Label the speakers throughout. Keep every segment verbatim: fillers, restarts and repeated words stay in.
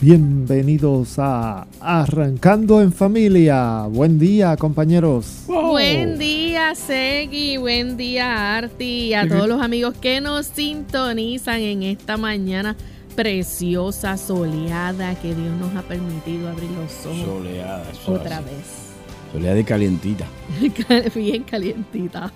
Speaker 1: Bienvenidos a Arrancando en Familia. Buen día, compañeros.
Speaker 2: Wow. Buen día, Segui. Buen día, Arti. Y a todos los amigos que nos sintonizan en esta mañana preciosa, soleada, que Dios nos ha permitido abrir los ojos.
Speaker 3: Soleada.
Speaker 2: Otra así. vez.
Speaker 3: Soleada y calientita.
Speaker 2: Bien calientita.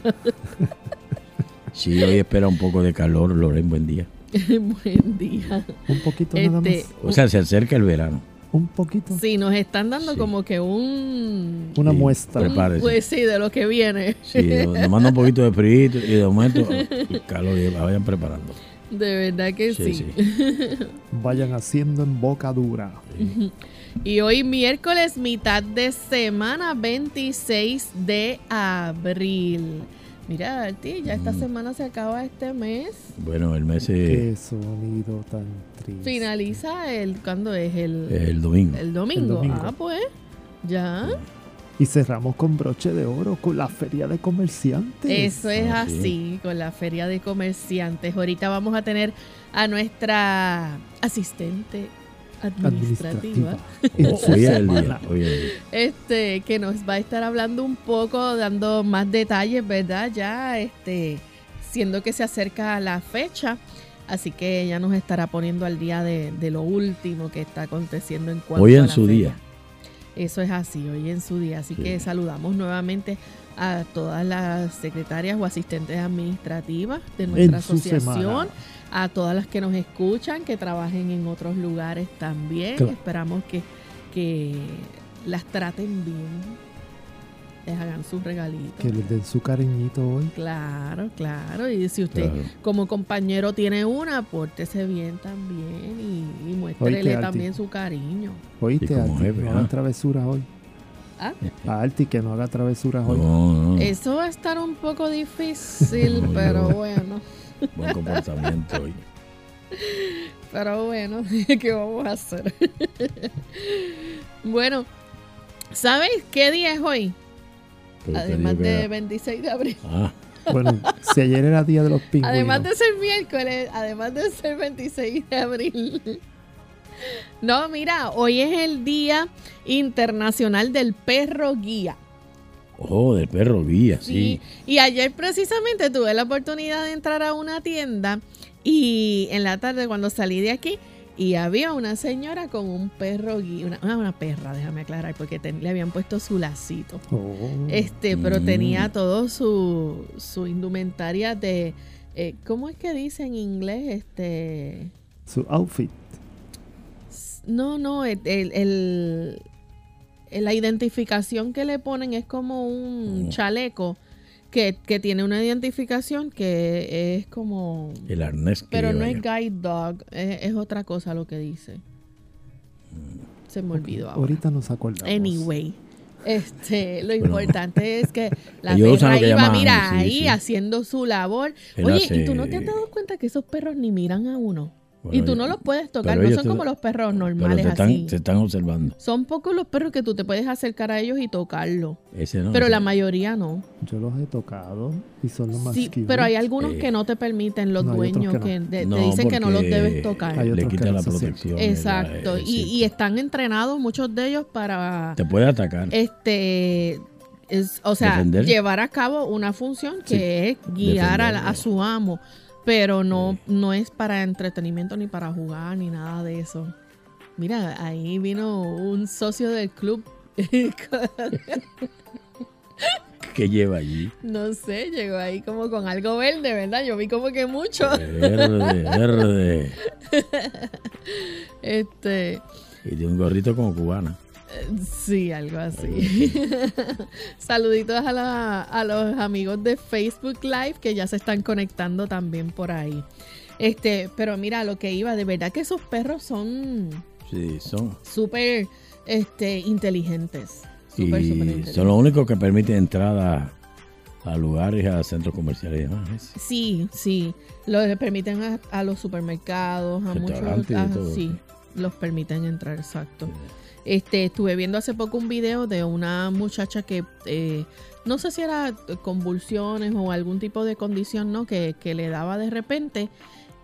Speaker 3: Sí, hoy espera un poco de calor, Loren. Buen día.
Speaker 2: Buen día.
Speaker 1: Un poquito este, nada más.
Speaker 3: O sea, se acerca el verano.
Speaker 1: Un poquito.
Speaker 2: Sí, nos están dando sí. como que un...
Speaker 1: Una
Speaker 3: sí,
Speaker 1: muestra.
Speaker 3: Prepárese.
Speaker 2: Pues sí, de lo que viene.
Speaker 3: Sí, nos manda un poquito de frío y de momento el calor, y vayan preparando.
Speaker 2: De verdad que sí. sí.
Speaker 1: sí. Vayan haciendo en boca dura.
Speaker 2: Sí. Y hoy miércoles, mitad de semana, veintiséis de abril. Mira, Arti, ya esta mm. semana se acaba este mes.
Speaker 3: Bueno, el mes es...
Speaker 1: Qué sonido tan triste.
Speaker 2: Finaliza el... ¿Cuándo es? El,
Speaker 3: el domingo.
Speaker 2: El domingo. El domingo. Ah, pues, ya.
Speaker 1: Y cerramos con broche de oro con la feria de comerciantes.
Speaker 2: Eso es
Speaker 3: ah,
Speaker 2: así,
Speaker 3: sí.
Speaker 2: con la feria de comerciantes. Ahorita vamos a tener a nuestra asistente administrativa,
Speaker 1: administrativa.
Speaker 3: Hoy es el día, hoy es el día.
Speaker 2: Este, que nos va a estar hablando un poco, dando más detalles, ¿verdad? Ya, este, siendo que se acerca la fecha, así que ella nos estará poniendo al día de, de lo último que está aconteciendo en cuanto
Speaker 3: hoy en
Speaker 2: a la
Speaker 3: su
Speaker 2: feria.
Speaker 3: día.
Speaker 2: Eso es así, hoy en su día, así sí. que saludamos nuevamente a todas las secretarias o asistentes administrativas de nuestra asociación, a todas las que nos escuchan, que trabajen en otros lugares también. Claro. Esperamos que, que las traten bien, les hagan sus regalitos.
Speaker 1: Que les den su cariñito hoy.
Speaker 2: Claro, claro. Y si usted claro. como compañero tiene una, pórtese bien también y, y muéstrele también su cariño.
Speaker 1: Oíste, Arti, jefe, no hagan travesuras hoy.
Speaker 2: ¿Ah?
Speaker 1: A Arti que no haga travesuras hoy.
Speaker 3: No, no.
Speaker 2: Eso va a estar un poco difícil, no, pero no. bueno.
Speaker 3: Buen comportamiento hoy.
Speaker 2: Pero bueno, ¿qué vamos a hacer? Bueno, ¿sabes qué día es hoy?
Speaker 3: Pero
Speaker 2: además de era... veintiséis de abril.
Speaker 3: Ah.
Speaker 1: Bueno, si ayer era día de los pingüinos.
Speaker 2: Además de ser miércoles, además de ser veintiséis de abril. No, mira, hoy es el Día Internacional del Perro Guía.
Speaker 3: Oh, del perro guía, sí.
Speaker 2: sí. Y ayer precisamente tuve la oportunidad de entrar a una tienda y en la tarde cuando salí de aquí y había una señora con un perro guía, una, una perra, déjame aclarar, porque ten, le habían puesto su lacito.
Speaker 1: Oh.
Speaker 2: Este, pero
Speaker 3: Mm.
Speaker 2: tenía todo su, su indumentaria de, eh, ¿cómo es que dice en inglés? Este,
Speaker 1: su outfit.
Speaker 2: No, no, el... el, el la identificación que le ponen es como un oh. chaleco que, que tiene una identificación que es como...
Speaker 3: El arnés que
Speaker 2: pero no
Speaker 3: vaya.
Speaker 2: es guide dog, es, es otra cosa lo que dice. Se me olvidó
Speaker 1: okay.
Speaker 2: ahora.
Speaker 1: Ahorita nos acordamos.
Speaker 2: Anyway, este, lo importante es que la
Speaker 3: Ellos
Speaker 2: perra
Speaker 3: iba,
Speaker 2: llaman, mira,
Speaker 3: sí,
Speaker 2: ahí
Speaker 3: sí.
Speaker 2: haciendo su labor.
Speaker 3: Él
Speaker 2: Oye,
Speaker 3: hace...
Speaker 2: ¿y tú no te has dado cuenta que esos perros ni miran a uno?
Speaker 3: Bueno,
Speaker 2: y tú no los puedes tocar, no son te, como los perros normales
Speaker 3: pero te están,
Speaker 2: así.
Speaker 3: te están observando.
Speaker 2: Son pocos los perros que tú te puedes acercar a ellos y tocarlos.
Speaker 3: Ese no.
Speaker 2: Pero
Speaker 3: ese
Speaker 2: la
Speaker 3: no.
Speaker 2: mayoría no.
Speaker 1: Yo los he tocado y son los más
Speaker 2: Sí,
Speaker 1: cute.
Speaker 2: pero hay algunos eh, que no te permiten, los
Speaker 1: no,
Speaker 2: dueños,
Speaker 1: que,
Speaker 2: que,
Speaker 1: no.
Speaker 2: de,
Speaker 3: no,
Speaker 2: te dicen que no los debes tocar.
Speaker 3: Le quitan la protección.
Speaker 2: Exacto.
Speaker 3: La,
Speaker 2: y, y están entrenados muchos de ellos para...
Speaker 3: Te puede atacar.
Speaker 2: Este... Es, o sea,
Speaker 3: ¿Defender?
Speaker 2: Llevar a cabo una función que sí. es guiar a, a su amo. Pero no, sí. no es para entretenimiento ni para jugar ni nada de eso. Mira, ahí vino un socio del club.
Speaker 3: ¿Qué lleva allí?
Speaker 2: No sé, llegó ahí como con algo verde, ¿verdad? Yo vi como que mucho.
Speaker 3: Verde, verde.
Speaker 2: Este...
Speaker 3: Y de un gorrito como cubana.
Speaker 2: Sí, algo así. Saluditos a, la, a los amigos de Facebook Live que ya se están conectando también por ahí. Este, pero mira, lo que iba, de verdad que esos perros son
Speaker 3: sí, son
Speaker 2: súper este, inteligentes. Super,
Speaker 3: y
Speaker 2: super inteligentes.
Speaker 3: Son los únicos que permiten entrada a lugares, a centros comerciales y demás.
Speaker 2: Sí, sí. Los permiten a, a los supermercados, a muchos. A,
Speaker 3: todo,
Speaker 2: sí, sí, los permiten entrar, exacto. Sí. Este, estuve viendo hace poco un video de una muchacha que eh, no sé si era convulsiones o algún tipo de condición, ¿no? Que, que le daba de repente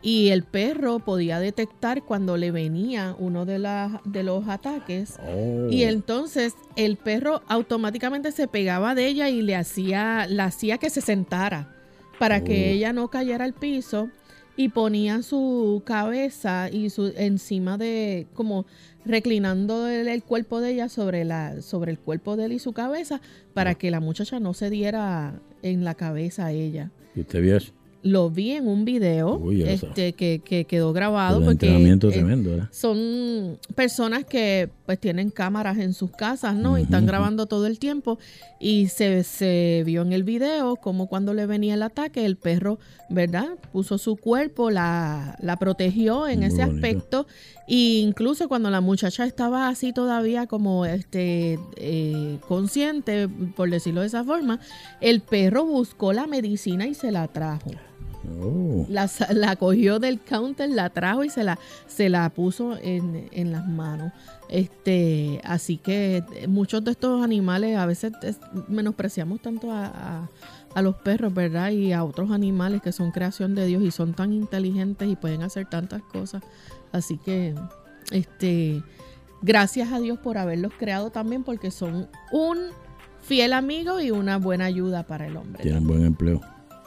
Speaker 2: y el perro podía detectar cuando le venía uno de, la, de los ataques
Speaker 3: Oh.
Speaker 2: y entonces el perro automáticamente se pegaba de ella y le hacía, la hacía que se sentara para
Speaker 3: Oh.
Speaker 2: que ella no cayera al piso y ponía su cabeza y su encima de, como reclinando el, el cuerpo de ella sobre, la, sobre el cuerpo de él y su cabeza para que la muchacha no se diera en la cabeza a ella.
Speaker 3: ¿Y usted vio eso?
Speaker 2: Lo vi en un video
Speaker 3: Uy, eso.
Speaker 2: este, que, que quedó grabado.
Speaker 3: Un
Speaker 2: Porque
Speaker 3: entrenamiento
Speaker 2: eh,
Speaker 3: tremendo, ¿verdad?
Speaker 2: son personas que pues tienen cámaras en sus casas, ¿no? Y
Speaker 3: Ujú,
Speaker 2: están
Speaker 3: ujú.
Speaker 2: grabando todo el tiempo. Y se, se vio en el video como cuando le venía el ataque, el perro, ¿verdad? Puso su cuerpo, la, la protegió en
Speaker 3: Muy
Speaker 2: ese
Speaker 3: bonito.
Speaker 2: aspecto. E incluso cuando la muchacha estaba así todavía como este eh, consciente, por decirlo de esa forma, el perro buscó la medicina y se la trajo.
Speaker 3: Oh.
Speaker 2: La, sa- la cogió del counter, la trajo y se la, se la puso en, en las manos. Este, así que eh, muchos de estos animales a veces es- menospreciamos tanto a, a- a los perros, ¿verdad? Y a otros animales que son creación de Dios y son tan inteligentes y pueden hacer tantas cosas. Así que, este, gracias a Dios por haberlos creado también porque son un fiel amigo y una buena ayuda para el hombre.
Speaker 3: Tienen buen empleo.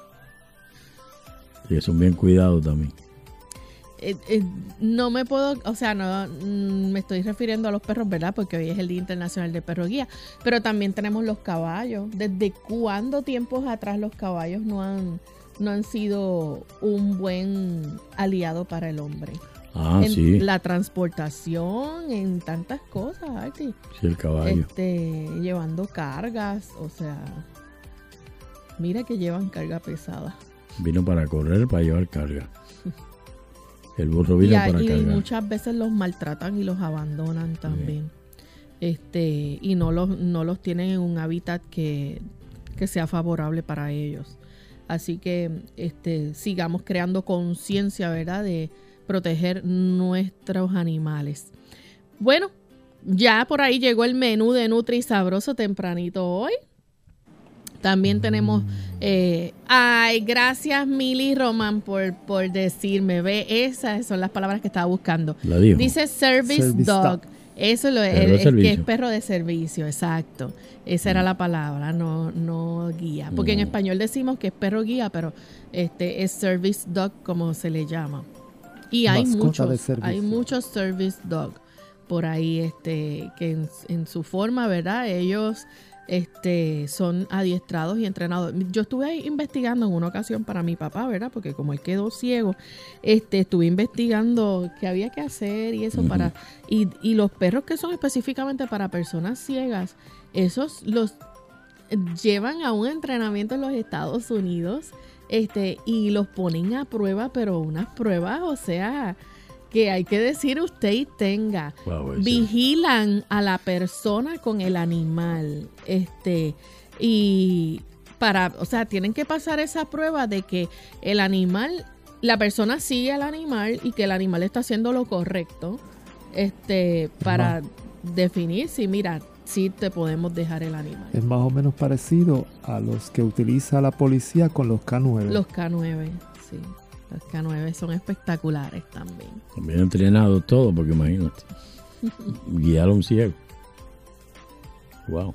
Speaker 3: Y son bien cuidados también.
Speaker 2: Eh, eh, no me puedo, o sea, no mm, me estoy refiriendo a los perros, ¿verdad? Porque hoy es el Día Internacional de Perro Guía, pero también tenemos los caballos. ¿Desde cuándo tiempos atrás los caballos no han, no han sido un buen aliado para el hombre?
Speaker 3: Ah,
Speaker 2: en
Speaker 3: sí.
Speaker 2: la transportación, en tantas cosas, Arti.
Speaker 3: Sí, el caballo.
Speaker 2: Este, llevando cargas, o sea, mira que llevan carga pesada.
Speaker 3: Vino para correr, para llevar carga. El burro
Speaker 2: Y,
Speaker 3: vino
Speaker 2: a-
Speaker 3: para
Speaker 2: y
Speaker 3: cargar.
Speaker 2: muchas veces los maltratan y los abandonan también. Este, y no los, no los tienen en un hábitat que, que sea favorable para ellos. Así que este, sigamos creando conciencia, ¿verdad?, de proteger nuestros animales. Bueno, ya por ahí llegó el menú de Nutri Sabroso tempranito hoy. También tenemos, eh, ay, gracias Mili Román por, por decirme, ve, esas son las palabras que estaba buscando.
Speaker 3: La dijo.
Speaker 2: Dice service,
Speaker 1: Service
Speaker 2: dog.
Speaker 1: dog.
Speaker 2: Eso lo es,
Speaker 3: Perro de
Speaker 2: es que es
Speaker 3: servicio.
Speaker 2: perro de servicio, exacto. Esa era la palabra, no, no guía. Porque en
Speaker 3: No.
Speaker 2: español decimos que es perro guía, pero este es service dog como se le llama. Y hay
Speaker 1: Mascota de
Speaker 2: muchos,
Speaker 1: servicio.
Speaker 2: hay muchos service dog por ahí, este, que en, en su forma, ¿verdad? Ellos este, son adiestrados y entrenados. Yo estuve ahí investigando en una ocasión para mi papá, ¿verdad? Porque como él quedó ciego, este, estuve investigando qué había que hacer y eso
Speaker 3: Ujú.
Speaker 2: para... Y, y los perros que son específicamente para personas ciegas, esos los llevan a un entrenamiento en los Estados Unidos, este, y los ponen a prueba, pero unas pruebas, o sea, que hay que decir usted y tenga.
Speaker 3: Wow, ese-
Speaker 2: Vigilan a la persona con el animal, este, y para, o sea, tienen que pasar esa prueba de que el animal, la persona sigue al animal y que el animal está haciendo lo correcto, este, para definir si, mira, si te podemos dejar el animal.
Speaker 1: Es más o menos parecido a los que utiliza la policía con los K nueve.
Speaker 2: Los K nueve, sí. Los K nueve son espectaculares también.
Speaker 3: Bien entrenado todo, porque imagínate. Guiar a un ciego. Wow.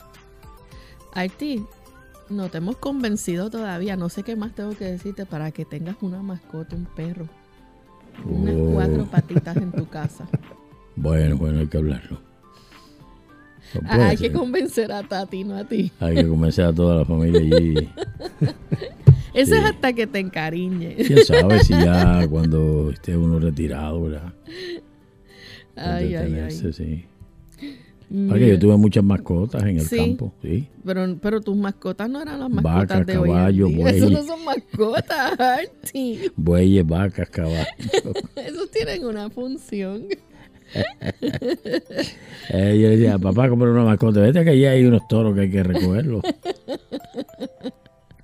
Speaker 2: Arti, no te hemos convencido todavía. No sé qué más tengo que decirte para que tengas una mascota, un perro. Unas
Speaker 3: Oh.
Speaker 2: cuatro patitas en tu casa.
Speaker 3: Bueno, bueno, hay que hablarlo. No
Speaker 2: Ah,
Speaker 3: puede
Speaker 2: hay que
Speaker 3: ser.
Speaker 2: convencer a Tati, no a ti.
Speaker 3: Hay que convencer a toda la familia allí.
Speaker 2: Eso
Speaker 3: Sí.
Speaker 2: es hasta que te encariñe.
Speaker 3: Quién sabe si ya cuando esté uno retirado, ¿verdad?
Speaker 2: Ay, ay, ay.
Speaker 3: Entretenerse, sí.
Speaker 2: Mira,
Speaker 3: Porque yo tuve muchas mascotas en el
Speaker 2: Sí.
Speaker 3: campo, sí.
Speaker 2: Pero, pero tus mascotas no eran las mascotas
Speaker 3: Vacas,
Speaker 2: de hoy en
Speaker 3: caballos,
Speaker 2: día. Eso no
Speaker 3: bueyes.
Speaker 2: son mascotas, Arti.
Speaker 3: Bueyes, vacas, caballos.
Speaker 2: Esos tienen una función.
Speaker 3: Eh, yo le decía, papá, comprar una mascota. Vete que allí hay unos toros que hay que recogerlos.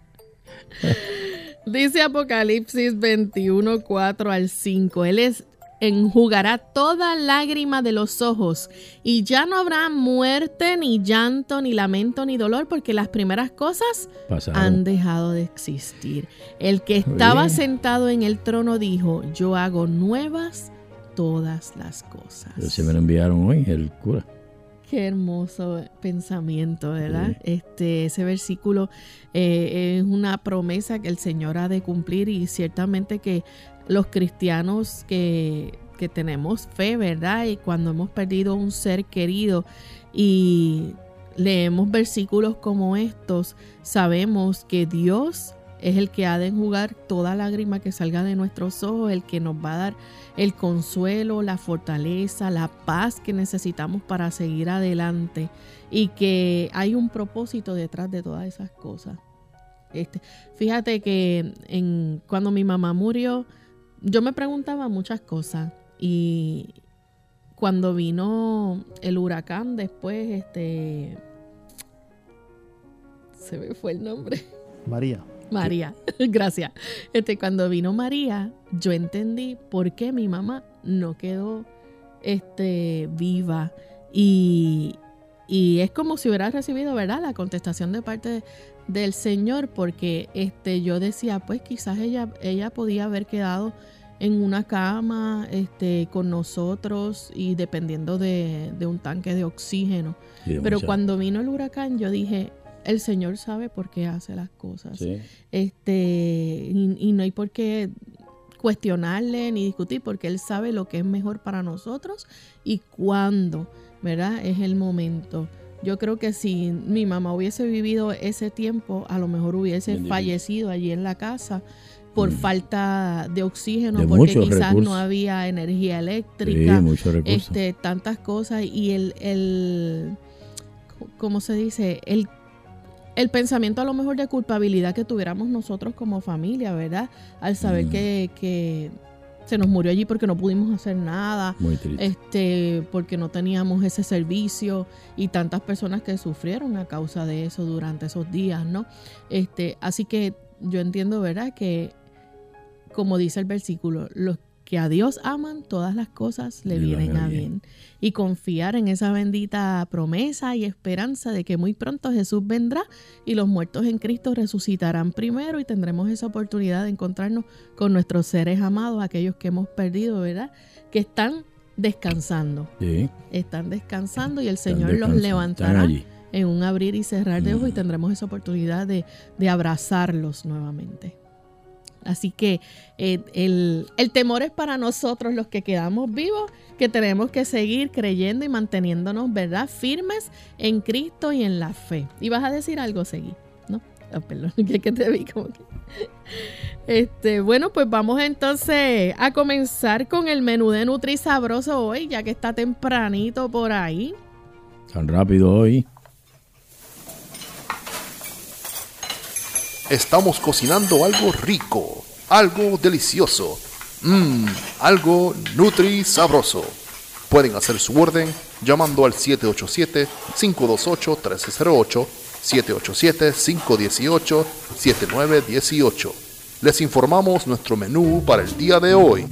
Speaker 2: Dice Apocalipsis veintiuno, cuatro al cinco. Él es enjugará toda lágrima de los ojos, y ya no habrá muerte, ni llanto, ni lamento, ni dolor, porque las primeras cosas
Speaker 3: Pasaron.
Speaker 2: han dejado de existir. El que estaba
Speaker 3: Oye.
Speaker 2: sentado en el trono dijo: yo hago nuevas todas las cosas.
Speaker 3: Pero se me lo enviaron hoy, el cura.
Speaker 2: Qué hermoso pensamiento, ¿verdad?
Speaker 3: Sí.
Speaker 2: Este, ese versículo eh, es una promesa que el Señor ha de cumplir, y ciertamente que los cristianos que, que tenemos fe, ¿verdad? Y cuando hemos perdido un ser querido y leemos versículos como estos, sabemos que Dios es el que ha de enjugar toda lágrima que salga de nuestros ojos, el que nos va a dar el consuelo, la fortaleza, la paz que necesitamos para seguir adelante, y que hay un propósito detrás de todas esas cosas. Este, fíjate que en, cuando mi mamá murió, yo me preguntaba muchas cosas, y cuando vino el huracán después, este, se me fue el nombre.
Speaker 1: María.
Speaker 2: María, gracias. Este, cuando vino María, yo entendí por qué mi mamá no quedó este, viva. Y, y es como si hubiera recibido, ¿verdad?, la contestación de parte de, del Señor, porque este, yo decía, pues quizás ella, ella podía haber quedado en una cama este, con nosotros y dependiendo de, de un tanque de oxígeno. Pero
Speaker 3: mucha...
Speaker 2: cuando vino el huracán, yo dije, el Señor sabe por qué hace las cosas.
Speaker 3: Sí.
Speaker 2: Este, y, y no hay por qué cuestionarle ni discutir, porque Él sabe lo que es mejor para nosotros y cuándo, ¿verdad?, es el momento. Yo creo que si mi mamá hubiese vivido ese tiempo, a lo mejor hubiese
Speaker 3: Bien
Speaker 2: fallecido allí en la casa por mm. falta de oxígeno,
Speaker 3: de
Speaker 2: porque quizás
Speaker 3: recursos.
Speaker 2: No había energía eléctrica,
Speaker 3: sí, muchos recursos.
Speaker 2: Este, tantas cosas, y el, el ¿cómo se dice? El El pensamiento a lo mejor de culpabilidad que tuviéramos nosotros como familia, ¿verdad? Al saber mm. que, que se nos murió allí porque no pudimos hacer nada.
Speaker 3: Muy triste.
Speaker 2: Este, porque no teníamos ese servicio, y tantas personas que sufrieron a causa de eso durante esos días, ¿no? Este, así que yo entiendo, ¿verdad?, que como dice el versículo, los que a Dios aman, todas las cosas le
Speaker 3: Dios
Speaker 2: vienen a bien.
Speaker 3: bien.
Speaker 2: Y confiar en esa bendita promesa y esperanza de que muy pronto Jesús vendrá y los muertos en Cristo resucitarán primero, y tendremos esa oportunidad de encontrarnos con nuestros seres amados, aquellos que hemos perdido, ¿verdad?, que están descansando.
Speaker 3: Sí.
Speaker 2: Están descansando, y el
Speaker 3: Están
Speaker 2: Señor los levantará
Speaker 3: allí.
Speaker 2: En un abrir y cerrar de ojos,
Speaker 3: Mm.
Speaker 2: y tendremos esa oportunidad de, de abrazarlos nuevamente. Así que eh, el, el temor es para nosotros los que quedamos vivos, que tenemos que seguir creyendo y manteniéndonos, ¿verdad?, firmes en Cristo y en la fe. ¿Y vas a decir algo, Seguí? ¿No? Oh, perdón, que, que te vi como que... Este, bueno, pues vamos entonces a comenzar con el menú de Nutri Sabroso hoy, ya que está tempranito por ahí.
Speaker 3: Tan rápido hoy.
Speaker 4: Estamos cocinando algo rico, algo delicioso, mmm, algo nutri sabroso. Pueden hacer su orden llamando al siete ocho siete, cinco dos ocho, uno tres cero ocho, siete ocho siete, cinco uno ocho, siete nueve uno ocho. Les informamos nuestro menú para el día de hoy.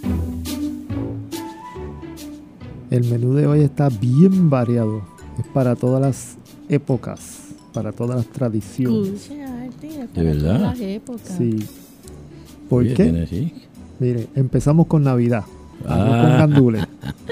Speaker 1: El menú de hoy está bien variado. Es para todas las épocas, para todas las tradiciones.
Speaker 3: ¿De verdad?
Speaker 1: Sí. ¿Por
Speaker 3: Oye,
Speaker 1: qué?
Speaker 3: ¿tiene así?
Speaker 1: Mire, empezamos con Navidad.
Speaker 3: Ah.
Speaker 1: Arroz con gandules.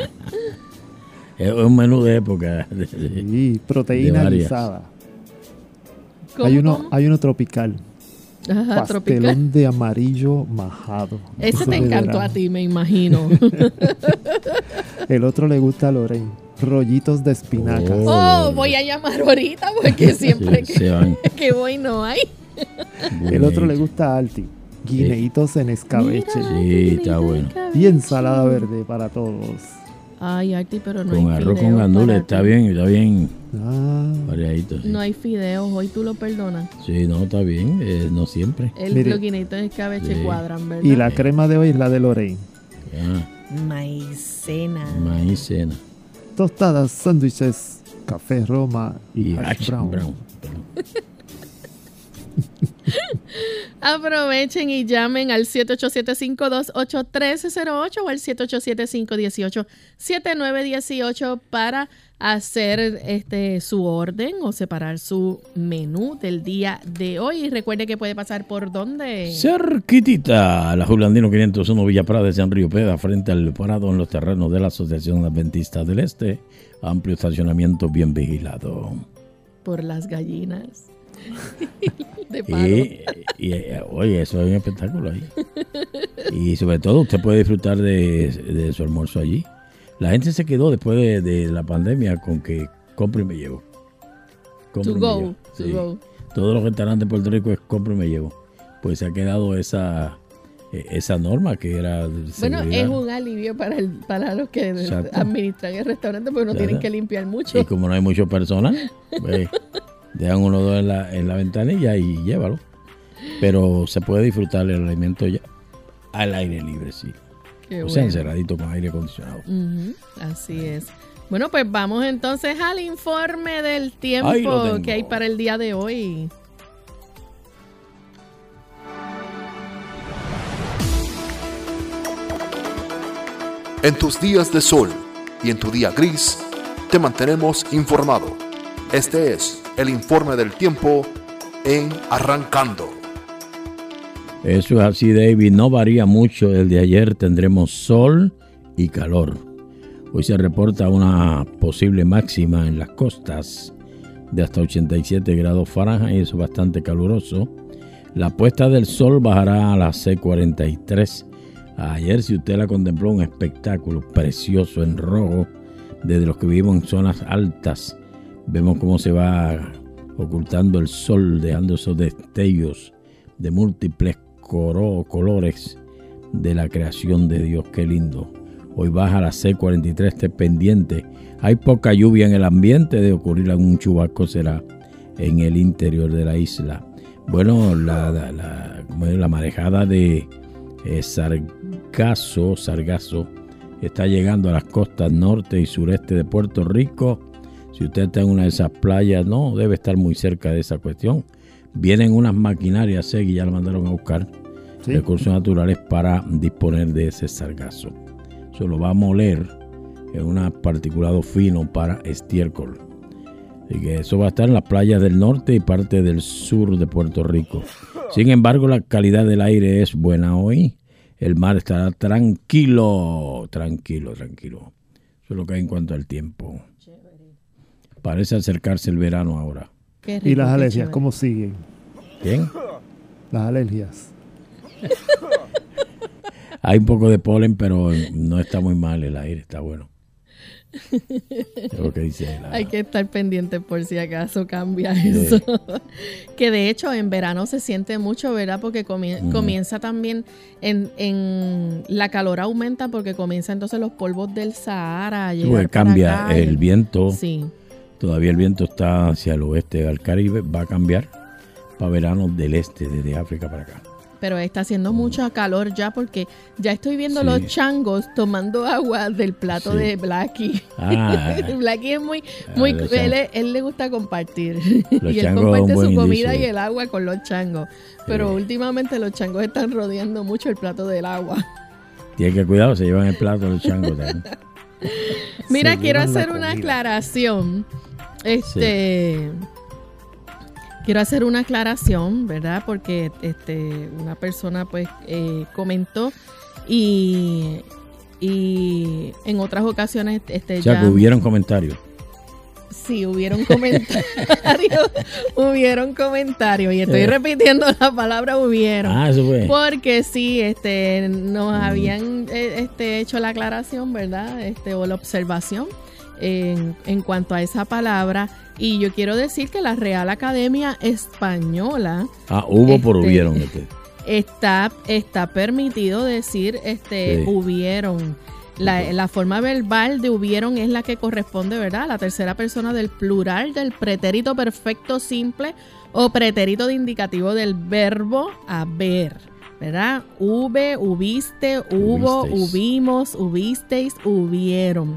Speaker 3: Es un menú de época.
Speaker 1: Sí, proteína
Speaker 3: de varias.
Speaker 1: guisada.
Speaker 2: ¿Cómo,
Speaker 1: Hay uno,
Speaker 2: cómo?
Speaker 1: hay uno tropical.
Speaker 2: Ajá,
Speaker 1: Pastelón
Speaker 2: tropical.
Speaker 1: de amarillo majado.
Speaker 2: Ese
Speaker 1: Eso
Speaker 2: te
Speaker 1: de
Speaker 2: encantó
Speaker 1: verano.
Speaker 2: a ti, me imagino.
Speaker 1: El otro le gusta a Lorraine. Rollitos de espinacas.
Speaker 3: Oh.
Speaker 2: Oh, voy a llamar ahorita porque siempre
Speaker 3: Sí,
Speaker 2: que,
Speaker 3: se van.
Speaker 2: que voy no hay.
Speaker 1: El otro le gusta a Alti. Guineitos en escabeche.
Speaker 2: Mira,
Speaker 3: Sí, está bueno.
Speaker 1: Y ensalada verde para todos.
Speaker 2: Ay, Arti, pero no
Speaker 3: Con
Speaker 2: hay
Speaker 3: arroz
Speaker 2: fideos
Speaker 3: con gandules,
Speaker 2: para
Speaker 3: está
Speaker 2: ti.
Speaker 3: bien, está bien
Speaker 1: Ah,
Speaker 3: variadito. Sí,
Speaker 2: No hay fideos, hoy tú lo perdonas.
Speaker 3: sí no, está bien, eh, no siempre.
Speaker 2: El
Speaker 1: Mire.
Speaker 2: los guineitos de escabeche
Speaker 3: Sí.
Speaker 2: cuadran, ¿verdad?
Speaker 1: y la crema de hoy es la de Lorraine.
Speaker 3: Ah,
Speaker 2: maicena.
Speaker 3: maicena
Speaker 1: Tostadas, sándwiches, café Roma y,
Speaker 3: y
Speaker 1: hash
Speaker 3: hash
Speaker 1: brown.
Speaker 3: brown. Perdón.
Speaker 2: Aprovechen y llamen al siete ocho siete, cinco dos ocho, uno tres cero ocho o al siete ocho siete, cinco uno ocho, siete nueve uno ocho para hacer este su orden o separar su menú del día de hoy. Y recuerde que puede pasar por ¿dónde?
Speaker 3: Cerquitita, la Juliandino quinientos uno Villa Prada de San Río Peda, frente al Prado, en los terrenos de la Asociación Adventista del Este. Amplio estacionamiento bien vigilado.
Speaker 2: Por las gallinas. De palo.
Speaker 3: Y, y, oye, eso es un espectáculo ahí. Y sobre todo usted puede disfrutar de, de su almuerzo allí. La gente se quedó después de, de la pandemia con que compro y me llevo. Compro
Speaker 2: To
Speaker 3: y me
Speaker 2: go,
Speaker 3: llevo.
Speaker 2: to
Speaker 3: Sí.
Speaker 2: go.
Speaker 3: Todos los restaurantes de Puerto Rico es compro y me llevo. Pues se ha quedado esa esa norma que era de
Speaker 2: Bueno,
Speaker 3: seguridad.
Speaker 2: es un alivio para el, para los que
Speaker 3: Exacto.
Speaker 2: administran el restaurante porque no
Speaker 3: Claro.
Speaker 2: tienen que limpiar mucho.
Speaker 3: Y como no hay mucho personal, pues dejan uno o dos en la, en la ventanilla y llévalo. Pero se puede disfrutar el alimento ya al aire libre, sí.
Speaker 2: Qué
Speaker 3: O sea,
Speaker 2: bueno.
Speaker 3: encerradito con aire acondicionado.
Speaker 2: Ujú, así es. Bueno, pues vamos entonces al informe del
Speaker 3: Ahí lo
Speaker 2: tiempo
Speaker 3: tengo.
Speaker 2: que hay para el día de hoy.
Speaker 4: En tus días de sol y en tu día gris, te mantenemos informado. Este es el informe del tiempo en Arrancando.
Speaker 3: Eso es así, David. No varía mucho. El de ayer tendremos sol y calor. Hoy se reporta una posible máxima en las costas de hasta ochenta y siete grados Fahrenheit. Eso es bastante caluroso. La puesta del sol bajará a las seis cuarenta y tres. Ayer, si usted la contempló, un espectáculo precioso en rojo. Desde los que vivimos en zonas altas, vemos cómo se va ocultando el sol, dejando esos destellos de múltiples coro- colores de la creación de Dios. Qué lindo. Hoy baja a las seis cuarenta y tres, esté pendiente. Hay poca lluvia en el ambiente, de ocurrir algún chubasco será en el interior de la isla. Bueno, la, la, la, la marejada de eh, sargazo, sargazo está llegando a las costas norte y sureste de Puerto Rico. Si usted está en una de esas playas, no debe estar muy cerca de esa cuestión. Vienen unas maquinarias, y ya la mandaron a buscar,
Speaker 1: Sí.
Speaker 3: recursos naturales para disponer de ese sargazo. Se lo va a moler en un particulado fino para estiércol. Así que eso va a estar en las playas del norte y parte del sur de Puerto Rico. Sin embargo, la calidad del aire es buena hoy. El mar estará tranquilo, tranquilo, tranquilo. Eso es lo que hay en cuanto al tiempo. Parece acercarse el verano ahora.
Speaker 2: Qué rico,
Speaker 1: ¿Y las
Speaker 2: qué
Speaker 1: alergias
Speaker 2: chévere.
Speaker 1: cómo siguen?
Speaker 3: ¿Bien?
Speaker 1: Las alergias.
Speaker 3: Hay un poco de polen, pero no está muy mal el aire, está bueno. Es lo que dice la-
Speaker 2: Hay que estar pendiente por si acaso cambia eso. Que de hecho en verano se siente mucho, ¿verdad? Porque comie-
Speaker 3: Ujú.
Speaker 2: comienza también, en, en la calor aumenta porque comienza entonces los polvos del Sahara a llegar
Speaker 3: Pues
Speaker 2: para
Speaker 3: cambia
Speaker 2: acá.
Speaker 3: el viento.
Speaker 2: Sí.
Speaker 3: Todavía el viento está hacia el oeste, al Caribe. Va a cambiar para verano del este, desde África para acá.
Speaker 2: Pero está haciendo mucho calor ya porque ya estoy viendo
Speaker 3: Sí.
Speaker 2: los changos tomando agua del plato
Speaker 3: Sí.
Speaker 2: de Blackie.
Speaker 3: Ah,
Speaker 2: Blackie es muy, muy,
Speaker 3: los
Speaker 2: él,
Speaker 3: changos.
Speaker 2: él le gusta compartir.
Speaker 3: Los
Speaker 2: Y él
Speaker 3: changos
Speaker 2: comparte
Speaker 3: es un
Speaker 2: su
Speaker 3: buen
Speaker 2: comida
Speaker 3: indicio.
Speaker 2: y el agua con los changos. Pero
Speaker 3: Sí.
Speaker 2: últimamente los changos están rodeando mucho el plato del agua.
Speaker 3: tiene que cuidado, se llevan el plato los changos también.
Speaker 2: Mira,
Speaker 1: Se
Speaker 2: quiero
Speaker 1: llevan la
Speaker 2: hacer una
Speaker 1: comida.
Speaker 2: aclaración. Este. Quiero hacer una aclaración, ¿verdad? Porque este, una persona pues eh, comentó y, y en otras ocasiones este,
Speaker 3: O sea,
Speaker 2: ya...
Speaker 3: que hubieron comentarios.
Speaker 2: Sí, hubieron comentarios. hubieron comentarios. Y estoy
Speaker 3: Eh.
Speaker 2: repitiendo la palabra hubieron.
Speaker 3: Ah, eso fue.
Speaker 2: Porque sí, este, nos
Speaker 3: Mm.
Speaker 2: habían eh, este, hecho la aclaración, ¿verdad? Este, o la observación en, en cuanto a esa palabra. Y yo quiero decir que la Real Academia Española
Speaker 3: Ah, hubo por
Speaker 2: este,
Speaker 3: hubieron. Este.
Speaker 2: está, está permitido decir este,
Speaker 3: Sí.
Speaker 2: hubieron. La, la forma verbal de hubieron es la que corresponde, ¿verdad? A la tercera persona del plural del pretérito perfecto simple o pretérito de indicativo del verbo haber, ¿verdad? Hube, hubiste, hubo,
Speaker 3: Hubisteis.
Speaker 2: hubimos, hubisteis, hubieron.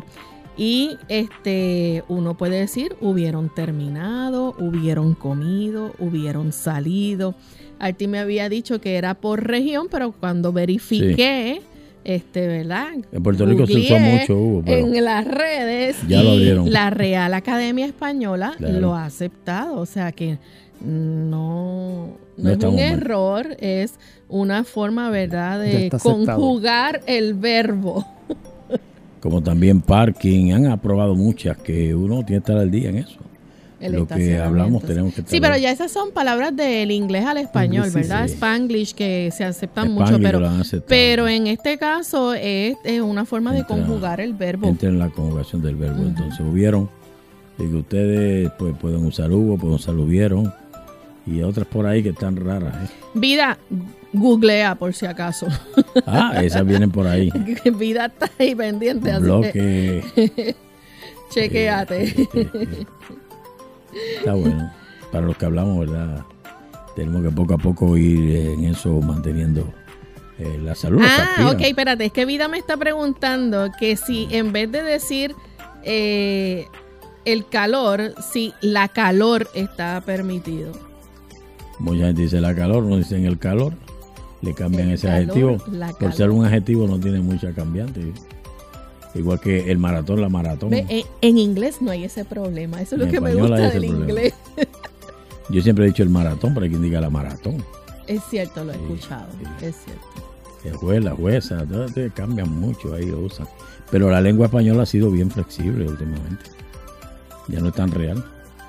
Speaker 2: Y este uno puede decir, hubieron terminado, hubieron comido, hubieron salido. Arti me había dicho que era por región, pero cuando verifiqué, sí. este, ¿verdad?
Speaker 3: En Puerto Rico se usó mucho, Hugo, pero
Speaker 2: en las redes,
Speaker 3: ya
Speaker 2: y
Speaker 3: lo dieron.
Speaker 2: La Real Academia Española
Speaker 3: Claro.
Speaker 2: lo ha aceptado, o sea que no, no,
Speaker 3: No
Speaker 2: es un
Speaker 3: mal.
Speaker 2: error, es una forma, ¿verdad?,
Speaker 1: Ya
Speaker 2: de
Speaker 1: está aceptado.
Speaker 2: conjugar el verbo.
Speaker 3: Como también parking, han aprobado muchas que uno tiene que estar al día en eso.
Speaker 2: El
Speaker 3: Lo que
Speaker 2: estacionamiento.
Speaker 3: hablamos tenemos que estar.
Speaker 2: Sí, pero ya esas son palabras del inglés al español,
Speaker 1: Sí, sí,
Speaker 2: ¿verdad?
Speaker 3: sí.
Speaker 2: Spanglish, que se aceptan
Speaker 3: Spanglish
Speaker 2: mucho, pero,
Speaker 3: lo han aceptado.
Speaker 2: pero en este caso es, es una forma
Speaker 3: Entra-
Speaker 2: de conjugar el verbo.
Speaker 3: Entra en la conjugación del verbo.
Speaker 2: Ujú.
Speaker 3: Entonces hubieron, y que ustedes pues, pueden usar hubo, pueden usar hubieron, y otras por ahí que están raras. ¿eh?
Speaker 2: Vida, googlea por si acaso.
Speaker 3: Ah, esas vienen por ahí.
Speaker 2: Vida está ahí pendiente, así que
Speaker 3: Bloque.
Speaker 2: chequéate.
Speaker 3: eh, eh, eh. Está bueno. Para los que hablamos, ¿verdad? Tenemos que poco a poco ir en eso manteniendo eh, la salud.
Speaker 2: Ah,
Speaker 3: activa.
Speaker 2: ok, espérate, es que Vida me está preguntando que si en vez de decir eh, el calor, si la calor está permitido.
Speaker 3: Mucha gente dice la calor, no dicen el calor. Le cambian
Speaker 2: El
Speaker 3: ese
Speaker 2: calor,
Speaker 3: adjetivo.
Speaker 2: la
Speaker 3: Por
Speaker 2: calor.
Speaker 3: ser un adjetivo no tiene mucha cambiante. Igual que el maratón, la maratón.
Speaker 2: Ve, en, en inglés no hay ese problema, eso es lo
Speaker 3: En
Speaker 2: que me
Speaker 3: español hay
Speaker 2: gusta
Speaker 3: ese
Speaker 2: del
Speaker 3: problema.
Speaker 2: inglés.
Speaker 3: Yo siempre he dicho el maratón, pero hay quien diga la maratón.
Speaker 2: Es cierto, lo he
Speaker 3: Sí,
Speaker 2: escuchado,
Speaker 3: sí.
Speaker 2: es cierto.
Speaker 3: El juez, la jueza, todo, todo, cambian mucho, ahí lo usan. Pero la lengua española ha sido bien flexible últimamente. Ya no es tan real.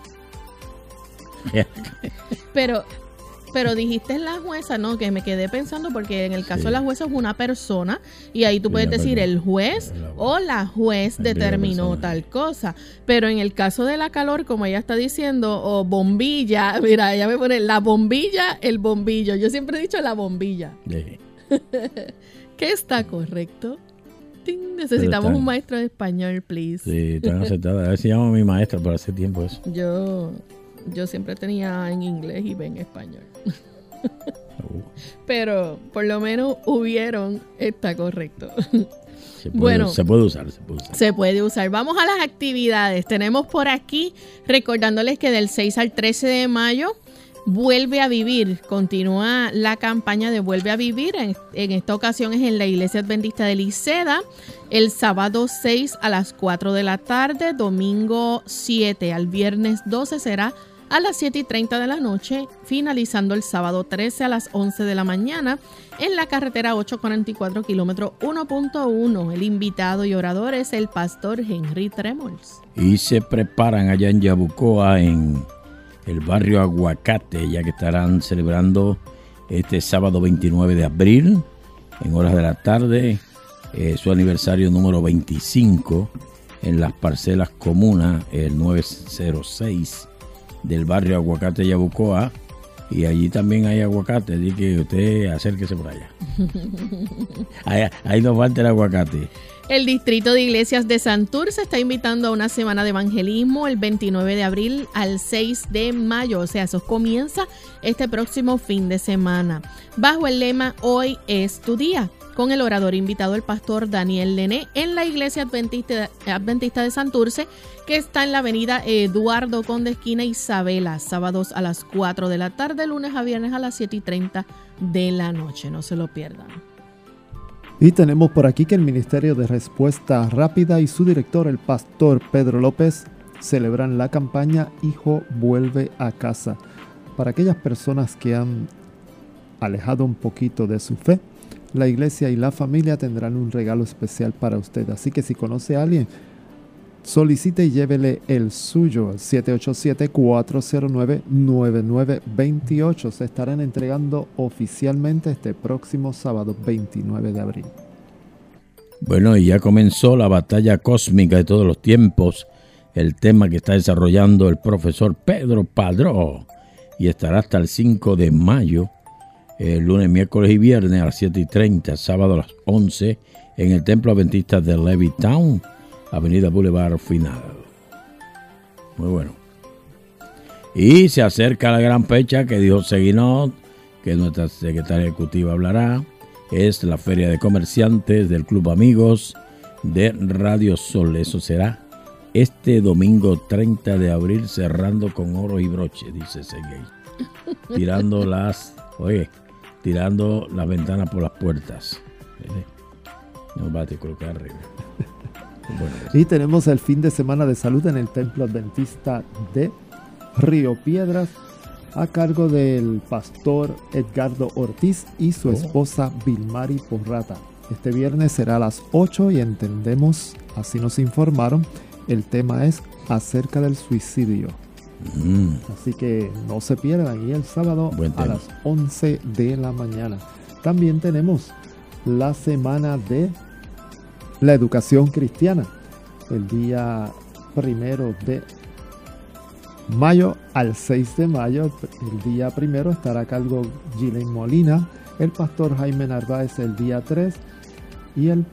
Speaker 2: Pero, pero dijiste la jueza, ¿no? Que me quedé pensando porque en el caso
Speaker 3: Sí.
Speaker 2: de la jueza es una persona y ahí tú
Speaker 3: Sí,
Speaker 2: puedes
Speaker 3: una
Speaker 2: decir
Speaker 3: persona.
Speaker 2: el juez
Speaker 3: La-
Speaker 2: o la juez
Speaker 3: la primera
Speaker 2: determinó
Speaker 3: persona.
Speaker 2: tal cosa. Pero en el caso de la calor, como ella está diciendo, o bombilla, mira, ella me pone la bombilla, el bombillo. Yo siempre he dicho la bombilla.
Speaker 3: Sí.
Speaker 2: ¿Qué está correcto? Ting, necesitamos
Speaker 3: están-
Speaker 2: un maestro de español, please.
Speaker 3: Sí, están aceptadas. A ver si llama a mi maestra, pero hace tiempo eso.
Speaker 2: Yo, yo siempre tenía en inglés y ve en español.
Speaker 3: Uh,
Speaker 2: Pero por lo menos hubieron, está correcto.
Speaker 3: se, puede,
Speaker 2: Bueno.
Speaker 3: se puede usar, se puede usar.
Speaker 2: Se puede usar. Vamos a las actividades. Tenemos por aquí, recordándoles que del seis al trece de mayo, Vuelve a Vivir. Continúa la campaña de Vuelve a Vivir. En, en esta ocasión es en la Iglesia Adventista de Liceda. El sábado seis a las cuatro de la tarde. Domingo siete al viernes doce será a las siete y treinta de la noche. Finalizando el sábado trece a las once de la mañana en la carretera ochocientos cuarenta y cuatro, kilómetro uno punto uno. El invitado y orador es el pastor Henry Tremols.
Speaker 3: Y se preparan allá en Yabucoa, en el barrio Aguacate, ya que estarán celebrando este sábado veintinueve de abril, en horas de la tarde, eh, su aniversario número veinticinco, en las parcelas comunas, el nueve cero seis del barrio Aguacate, Yabucoa. Y allí también hay aguacate, así que usted acérquese por allá. Ahí, ahí nos falta el aguacate.
Speaker 2: El Distrito de Iglesias de Santurce está invitando a una semana de evangelismo el veintinueve de abril al seis de mayo. O sea, eso comienza este próximo fin de semana. Bajo el lema Hoy es tu día, con el orador invitado el pastor Daniel Lené en la Iglesia Adventista, Adventista de Santurce, que está en la avenida Eduardo Conde, esquina Isabela, sábados a las cuatro de la tarde, lunes a viernes a las siete y treinta de la noche. No se lo pierdan.
Speaker 1: Y tenemos por aquí que el Ministerio de Respuesta Rápida y su director, el pastor Pedro López, celebran la campaña Hijo Vuelve a Casa. Para aquellas personas que han alejado un poquito de su fe, la iglesia y la familia tendrán un regalo especial para usted. Así que si conoce a alguien, solicite y llévele el suyo al siete ocho siete, cuatro cero nueve, nueve nueve dos ocho. Se estarán entregando oficialmente este próximo sábado veintinueve de abril.
Speaker 3: Bueno, y ya comenzó la batalla cósmica de todos los tiempos, el tema que está desarrollando el profesor Pedro Padró, y estará hasta el cinco de mayo, el lunes, miércoles y viernes a las siete y treinta, sábado a las once, en el Templo Adventista de Levittown, Avenida Boulevard Final. Muy bueno. Y se acerca la gran fecha que dijo Seguinot, que nuestra secretaria ejecutiva hablará. Es la Feria de Comerciantes del Club Amigos de Radio Sol. Eso será este domingo treinta de abril, cerrando con oro y broche, dice Sergey. Tirando las, oye, tirando las ventanas por las puertas. No va a te colocar arriba. Bueno,
Speaker 1: y tenemos el fin de semana de salud en el Templo Adventista de Río Piedras, a cargo del pastor Edgardo Ortiz y su esposa Vilmari Porrata. Este viernes será a las ocho y entendemos, así nos informaron, el tema es acerca del suicidio. Mm. Así que no se pierdan, y el sábado a las once de la mañana. También tenemos la semana de la educación cristiana, el día primero de mayo al seis de mayo. El día primero estará a cargo Gilen Molina, el pastor Jaime Narváez el día tres y el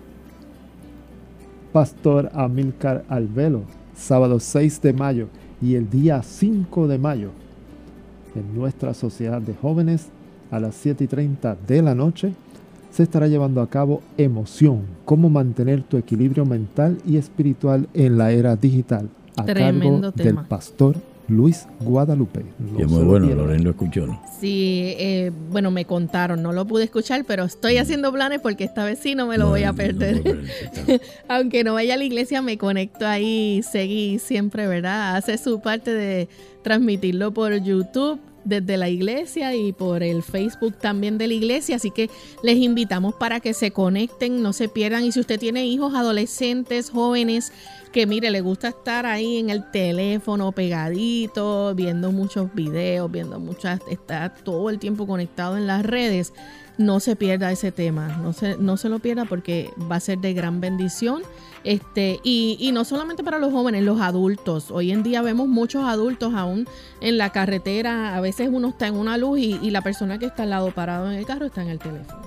Speaker 1: pastor Amílcar Albelo, sábado seis de mayo. Y el día cinco de mayo, en nuestra sociedad de jóvenes, a las siete y treinta de la noche, se estará llevando a cabo Emoción, cómo mantener tu equilibrio mental y espiritual en la era digital, a
Speaker 2: Tremendo
Speaker 1: cargo
Speaker 2: tema.
Speaker 1: del pastor Luis Guadalupe.
Speaker 3: Que muy bueno, Loren lo escuchó, ¿no?
Speaker 2: Sí, eh, bueno, me contaron, no lo pude escuchar, pero estoy haciendo planes porque esta vez sí no me lo
Speaker 3: No,
Speaker 2: voy a
Speaker 3: no,
Speaker 2: perder.
Speaker 3: no, no, no, no.
Speaker 2: Aunque no vaya a la iglesia, me conecto ahí, seguí siempre, ¿verdad? Hace su parte de transmitirlo por YouTube desde la iglesia y por el Facebook también de la iglesia, así que les invitamos para que se conecten, no se pierdan. Y si usted tiene hijos, adolescentes, jóvenes, que mire, le gusta estar ahí en el teléfono pegadito, viendo muchos videos, viendo muchas, está todo el tiempo conectado en las redes, no se pierda ese tema, no se, no se lo pierda porque va a ser de gran bendición. Este, y, y no solamente para los jóvenes, los adultos. Hoy en día vemos muchos adultos aún en la carretera. A veces uno está en una luz y, y la persona que está al lado parado en el carro está en el teléfono.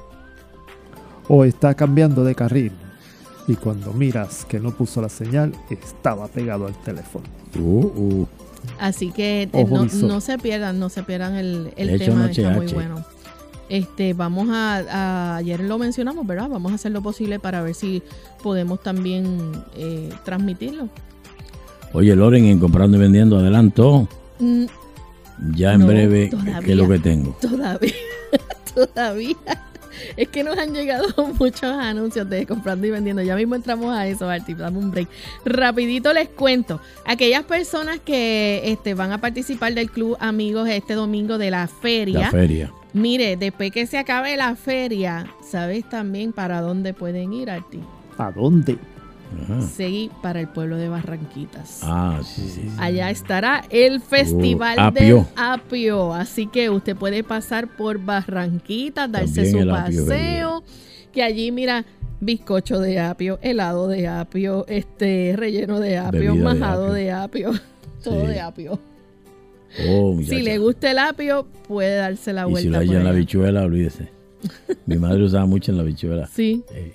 Speaker 1: O está cambiando de carril y cuando miras que no puso la señal, estaba pegado al teléfono.
Speaker 3: Uh, uh.
Speaker 2: Así que eh, no, no se pierdan, no se pierdan el, el tema, está muy bueno. Este, vamos a, a, ayer lo mencionamos, ¿verdad? Vamos a hacer lo posible para ver si podemos también eh, transmitirlo.
Speaker 3: Oye, Loren, en Comprando y Vendiendo, adelanto. Mm, ya en no, breve, todavía, ¿qué es lo que tengo?
Speaker 2: Todavía, todavía. Es que nos han llegado muchos anuncios de Comprando y Vendiendo. Ya mismo entramos a eso, Arti, dame un break. Rapidito les cuento. Aquellas personas que este, van a participar del Club Amigos este domingo de la feria.
Speaker 3: La feria.
Speaker 2: Mire, después que se acabe la feria, ¿sabes también para dónde pueden ir, Arti?
Speaker 1: ¿A dónde?
Speaker 3: Ajá.
Speaker 2: Seguir para el pueblo de Barranquitas.
Speaker 3: Ah, sí, sí, sí.
Speaker 2: Allá estará el Festival
Speaker 3: uh,
Speaker 2: del Apio. Así que usted puede pasar por Barranquitas, darse también su paseo. Apio, que allí, mira, bizcocho de apio, helado de apio, este relleno de apio, bebida majado de apio, de apio todo sí. de apio.
Speaker 3: Oh,
Speaker 2: si le gusta el apio, puede darse la vuelta.
Speaker 3: Y si lo hay en la habichuela, olvídese. Mi madre usaba mucho en la habichuela.
Speaker 2: Sí. Eh.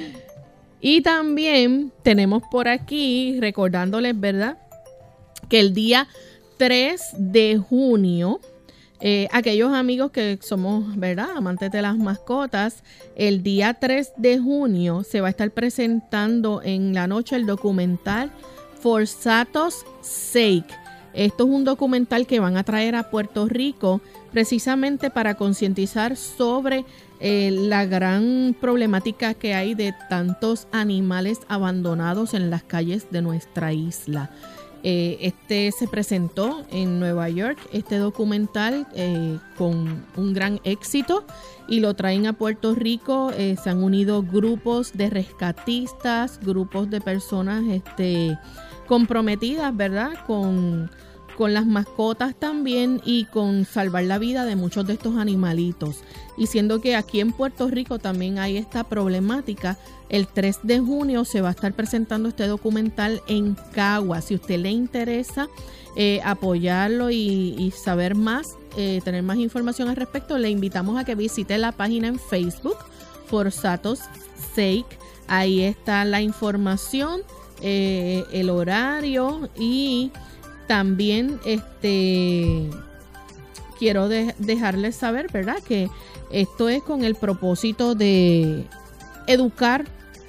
Speaker 2: Y también tenemos por aquí, recordándoles, ¿verdad? Que el día tres de junio, eh, aquellos amigos que somos, ¿verdad? Amantes de las mascotas, el día tres de junio se va a estar presentando en la noche el documental For Sato's Sake. Esto es un documental que van a traer a Puerto Rico precisamente para concientizar sobre eh, la gran problemática que hay de tantos animales abandonados en las calles de nuestra isla. Eh, este se presentó en Nueva York, este documental eh, con un gran éxito, y lo traen a Puerto Rico. Eh, se han unido grupos de rescatistas, grupos de personas este, comprometidas, ¿verdad?, con, con las mascotas también y con salvar la vida de muchos de estos animalitos. Y siendo que aquí en Puerto Rico también hay esta problemática, el tres de junio se va a estar presentando este documental en Cagua. Si a usted le interesa eh, apoyarlo y, y saber más, eh, tener más información al respecto, le invitamos a que visite la página en Facebook, For Sato's Sake. Ahí está la información, eh, el horario, y también este quiero de, dejarles saber, ¿verdad?, que esto es con el propósito de educar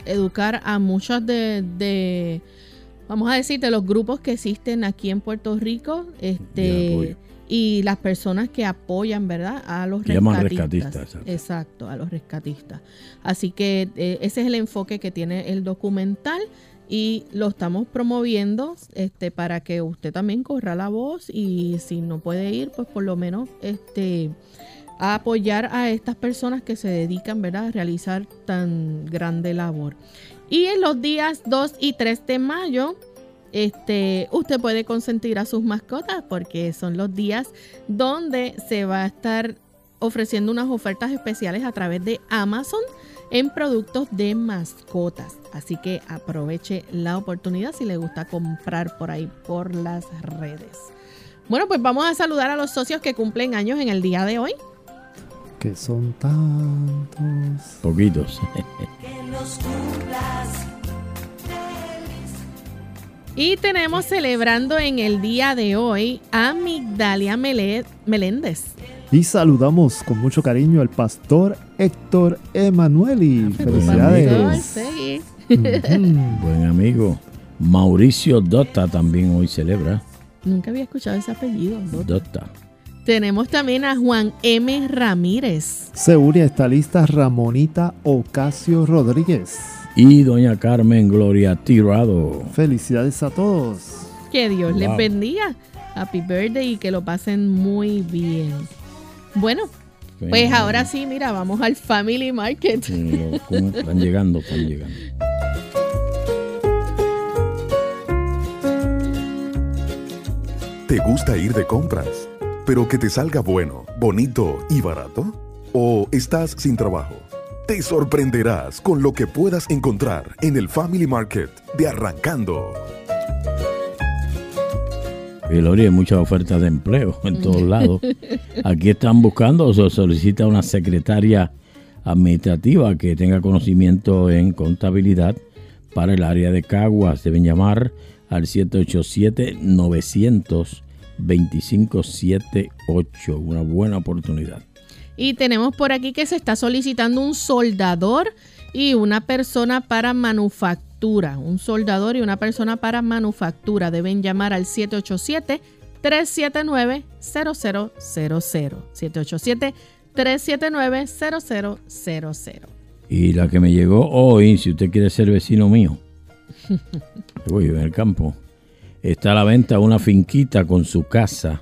Speaker 2: educar a muchos de, de, vamos a decir, de los grupos que existen aquí en Puerto Rico, este, y las personas que apoyan, ¿verdad?, a los rescatistas. rescatistas exacto. exacto, a los rescatistas. Así que eh, ese es el enfoque que tiene el documental y lo estamos promoviendo este, para que usted también corra la voz y si no puede ir, pues por lo menos este, a apoyar a estas personas que se dedican, ¿verdad?, a realizar tan grande labor. Y en los días dos y tres de mayo, Este, usted puede consentir a sus mascotas porque son los días donde se va a estar ofreciendo unas ofertas especiales a través de Amazon en productos de mascotas. Así que aproveche la oportunidad si le gusta comprar por ahí por las redes. Bueno, pues vamos a saludar a los socios que cumplen años en el día de hoy.
Speaker 1: Que son tantos.
Speaker 3: Poquitos.
Speaker 5: Que los cumplas.
Speaker 2: Y tenemos celebrando en el día de hoy a Migdalia Melé- Meléndez.
Speaker 1: Y saludamos con mucho cariño al pastor Héctor Emanueli. Felicidades.
Speaker 2: Sí.
Speaker 1: Uh-huh.
Speaker 3: Buen amigo. Mauricio Dota también hoy celebra.
Speaker 2: Nunca había escuchado ese apellido. Dota.
Speaker 3: Dota.
Speaker 2: Tenemos también a Juan M. Ramírez.
Speaker 1: Seguridad está lista Ramonita Ocasio Rodríguez.
Speaker 3: Y doña Carmen Gloria Tirado.
Speaker 1: Felicidades a todos.
Speaker 2: Que Dios
Speaker 3: Wow.
Speaker 2: les bendiga. Happy birthday y que lo pasen muy bien. Bueno, pues
Speaker 3: Bueno.
Speaker 2: ahora sí, mira, vamos al Family Market.
Speaker 3: Sí, lo cum- Están llegando, están llegando.
Speaker 6: ¿Te gusta ir de compras, pero que te salga bueno, bonito y barato? ¿O estás sin trabajo? Te sorprenderás con lo que puedas encontrar en el Family Market de Arrancando.
Speaker 3: Gloria, hay muchas ofertas de empleo en todos lados. Aquí están buscando o se solicita una secretaria administrativa que tenga conocimiento en contabilidad para el área de Caguas. Deben llamar al siete ocho siete, nueve dos cinco, siete ocho. Una buena oportunidad.
Speaker 2: Y tenemos por aquí que se está solicitando un soldador y una persona para manufactura. Un soldador y una persona para manufactura. Deben llamar al siete ocho siete, tres siete nueve, cero cero cero cero. siete ocho siete, tres siete nueve, cero cero cero cero.
Speaker 3: Y la que me llegó hoy, si usted quiere ser vecino mío, yo vivo en el campo, está a la venta una finquita con su casa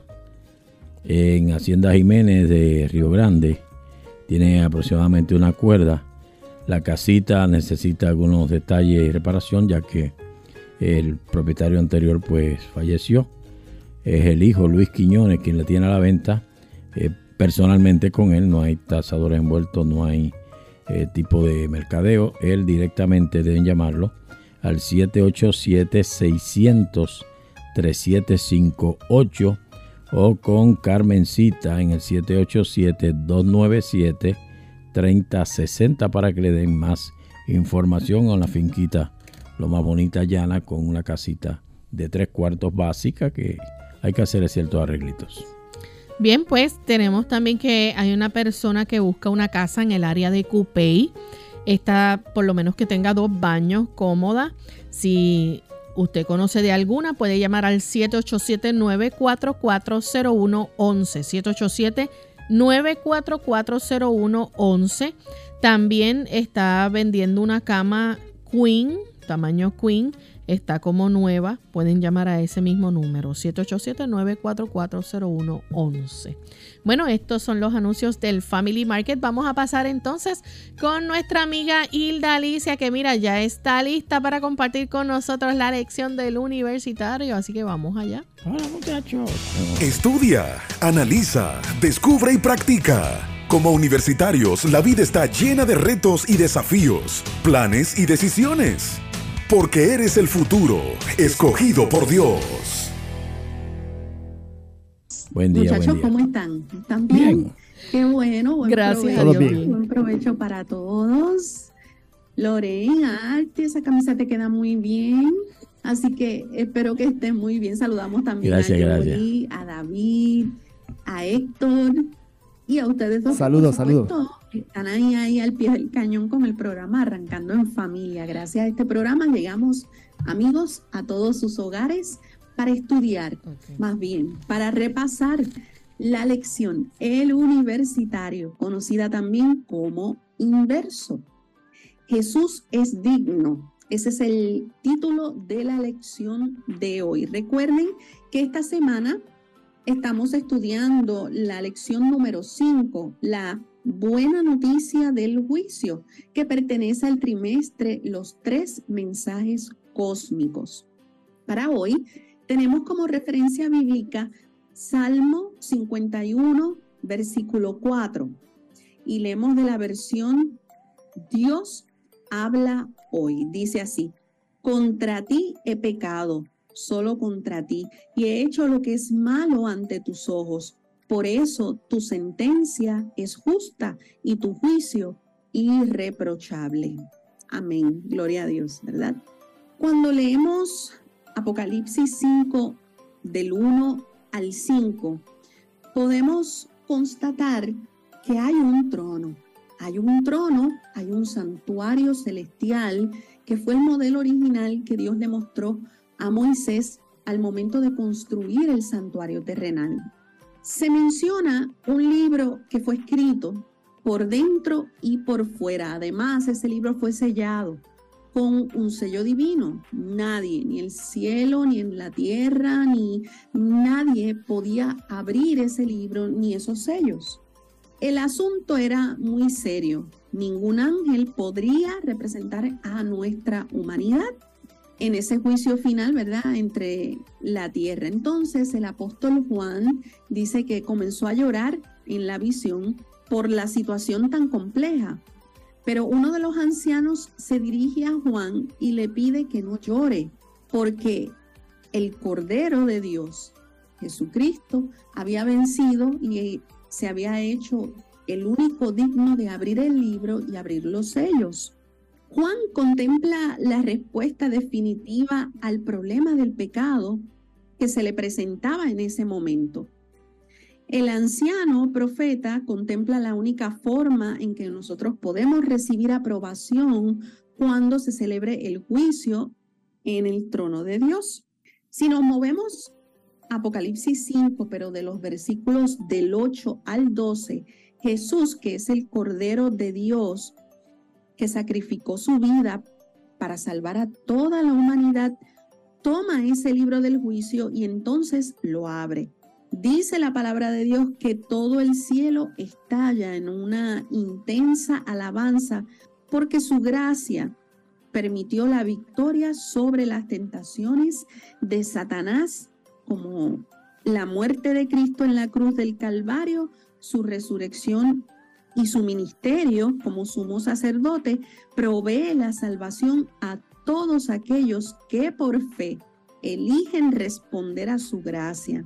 Speaker 3: en Hacienda Jiménez de Río Grande. Tiene aproximadamente una cuerda. La casita necesita algunos detalles y reparación, ya que el propietario anterior pues falleció. Es el hijo Luis Quiñones quien la tiene a la venta. Eh, personalmente con él no hay tasadores envueltos, no hay eh, tipo de mercadeo. Él directamente deben llamarlo al siete ocho siete, seis cero cero, tres siete cinco ocho o con Carmencita en el siete ocho siete, dos nueve siete, tres cero seis cero para que le den más información a la finquita, lo más bonita, llana, con una casita de tres cuartos básica que hay que hacer ciertos arreglitos.
Speaker 2: Bien, pues tenemos también que hay una persona que busca una casa en el área de Cupey. Esta, por lo menos que tenga dos baños, cómoda. Si usted conoce de alguna, puede llamar al siete ocho siete, nueve cuatro cuatro, cero uno uno uno. siete ocho siete, nueve cuatro cuatro, cero uno uno uno. También está vendiendo una cama Queen, tamaño Queen. Está como nueva. Pueden llamar a ese mismo número, siete ocho siete, nueve cuatro cuatro, cero uno uno uno. Bueno, estos son los anuncios del Family Market. Vamos a pasar entonces con nuestra amiga Hilda Alicia, que mira, ya está lista para compartir con nosotros la lección del universitario. Así que vamos allá.
Speaker 3: Hola, muchachos.
Speaker 6: Estudia, analiza, descubre y practica. Como universitarios, la vida está llena de retos y desafíos, planes y decisiones. Porque eres el futuro, escogido por Dios.
Speaker 3: Buen día,
Speaker 7: Muchachos,
Speaker 3: buen día.
Speaker 7: ¿cómo están? ¿Están bien?
Speaker 3: Bien.
Speaker 7: Qué bueno, buen
Speaker 2: Gracias
Speaker 7: provecho.
Speaker 2: a
Speaker 1: Dios.
Speaker 2: Dios.
Speaker 7: Buen provecho para todos. Lorena, Arte, esa camisa te queda muy bien. Así que espero que estén muy bien. Saludamos también
Speaker 3: Gracias,
Speaker 7: a
Speaker 3: gracias.
Speaker 7: Yuri, a David, a Héctor y a ustedes dos.
Speaker 1: Saludos,
Speaker 7: por supuesto. Están ahí, ahí al pie del cañón con el programa Arrancando en Familia. Gracias a este programa llegamos, amigos, a todos sus hogares para estudiar, okay. más bien, para repasar la lección El Universitario, conocida también como Inverso. Jesús es digno. Ese es el título de la lección de hoy. Recuerden que esta semana estamos estudiando la lección número cinco, la buena noticia del juicio, que pertenece al trimestre Los Tres Mensajes Cósmicos. Para hoy tenemos como referencia bíblica Salmo cincuenta y uno, versículo cuatro, y leemos de la versión Dios habla hoy. Dice así: contra ti he pecado, solo contra ti, y he hecho lo que es malo ante tus ojos. Por eso tu sentencia es justa y tu juicio irreprochable. Amén. Gloria a Dios, ¿verdad? Cuando leemos Apocalipsis cinco, del uno al cinco, podemos constatar que hay un trono. Hay un trono, hay un santuario celestial que fue el modelo original que Dios le mostró a Moisés al momento de construir el santuario terrenal. Se menciona un libro que fue escrito por dentro y por fuera. Además, ese libro fue sellado con un sello divino. Nadie, ni el cielo, ni en la tierra, ni nadie podía abrir ese libro ni esos sellos. El asunto era muy serio. Ningún ángel podría representar a nuestra humanidad en ese juicio final, ¿verdad?, entre la tierra. Entonces el apóstol Juan dice que comenzó a llorar en la visión por la situación tan compleja. Pero uno de los ancianos se dirige a Juan y le pide que no llore, porque el Cordero de Dios, Jesucristo, había vencido y se había hecho el único digno de abrir el libro y abrir los sellos. Juan contempla la respuesta definitiva al problema del pecado que se le presentaba en ese momento. El anciano profeta contempla la única forma en que nosotros podemos recibir aprobación cuando se celebre el juicio en el trono de Dios. Si nos movemos a Apocalipsis cinco, pero de los versículos del ocho al doce, Jesús, que es el Cordero de Dios, que sacrificó su vida para salvar a toda la humanidad, toma ese libro del juicio y entonces lo abre. Dice la palabra de Dios que todo el cielo estalla en una intensa alabanza porque su gracia permitió la victoria sobre las tentaciones de Satanás, como la muerte de Cristo en la cruz del Calvario, su resurrección y su ministerio como sumo sacerdote provee la salvación a todos aquellos que por fe eligen responder a su gracia.